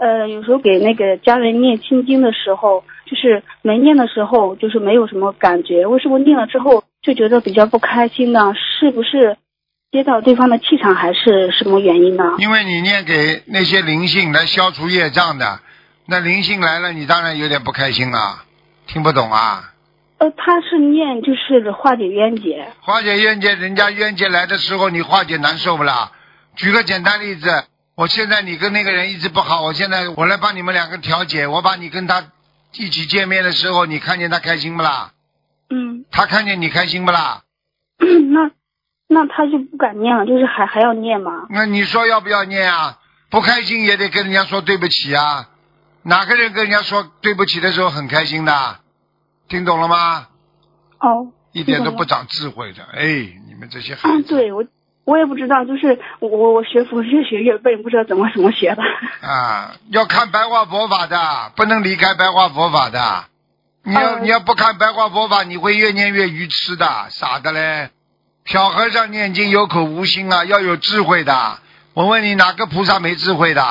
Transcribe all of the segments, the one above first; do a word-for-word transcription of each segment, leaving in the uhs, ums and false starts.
呃，有时候给那个家人念心经的时候，就是没念的时候，就是没有什么感觉。为什么念了之后就觉得比较不开心呢？是不是接到对方的气场，还是什么原因呢？ 因为你念给那些灵性来消除业障的，那灵性来了，你当然有点不开心了。听不懂啊？ 呃，他是念就是化解冤结。 化解冤结，人家冤结来的时候，你化解难受不啦？举个简单例子，我现在你跟那个人一直不好，我现在我来帮你们两个调解，我把你跟他一起见面的时候，你看见他开心不啦？ 嗯。 他看见你开心不啦？ 那那他就不敢念了，就是还还要念吗？ 那你说要不要念啊？不开心也得跟人家说对不起啊。哪个人跟人家说对不起的时候很开心的？听懂了吗？ 哦。 一点都不长智慧的，哎，你们这些孩子。 嗯，对，我我也不知道，就是我我学佛越学越笨，不知道怎么怎么学的。 啊，要看白话佛法的，不能离开白话佛法的。你要、呃、你要不看白话佛法，你会越念越愚痴的，傻的嘞。小和尚念经有口无心啊，要有智慧的。我问你，哪个菩萨没智慧的？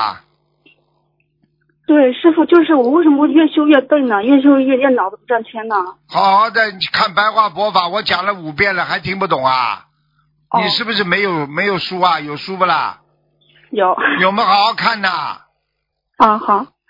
对，师父，就是我为什么越修越笨呢？越修越越脑子不转圈呢？ 好好的看白话佛法，我讲了五遍了，还听不懂啊？哦、你是不是没有没有书啊？有书不啦？ 有。 有没有好好看呐？ 啊，好。